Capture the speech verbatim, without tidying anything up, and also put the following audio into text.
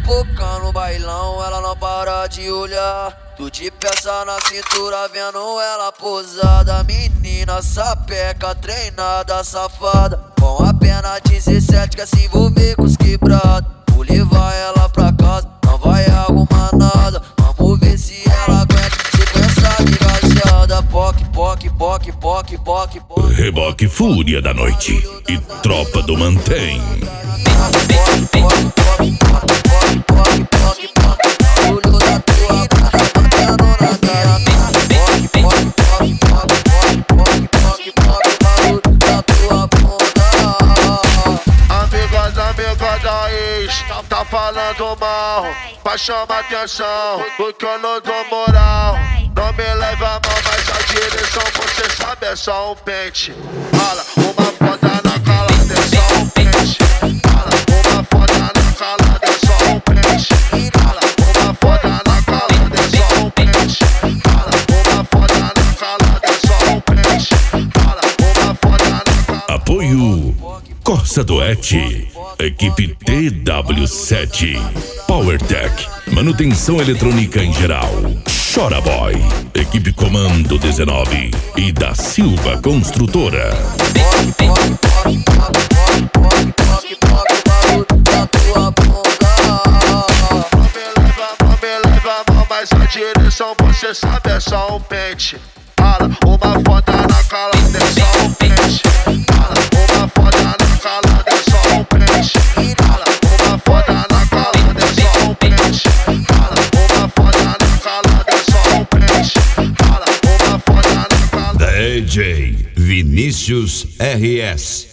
pipoca no bailão, ela não para de olhar. Tu de peça na cintura, vendo ela posada. Menina sapeca, treinada, safada. Com apenas dezessete quer se envolver com os quebrados. Vou levar ela pra casa, não vai arrumar nada. Vamos ver se ela aguenta sequência engajeada. Poc, poc, poc, poc, poc, poc. Reboque Fúria da Noite e Tropa do Mantém. Tá falando mal, pra chamar atenção, porque eu não dou moral. Não me leva a mão, mas a direção você sabe é só um pente. Fala, uma foda na calada é só um pente. Fala, uma foda na calada é só um pente. Fala, uma foda na calada é só um pente. Fala, uma foda na calada é só um pente. Fala, uma foda na calada. Apoio Corsa Duete, equipe T W sete, PowerTech, manutenção eletrônica em geral. Chora Boy, equipe Comando dezenove e da Silva Construtora. Mas a direção você sabe é só um pente. Fala, uma foda na calada é só um pente. Fala, uma foda na calada é só um pente. Fala, uma foda na calada é só um pente. Fala, uma foda na calada é só um pente. Fala, uma foda na calada. D J Vinícius R S.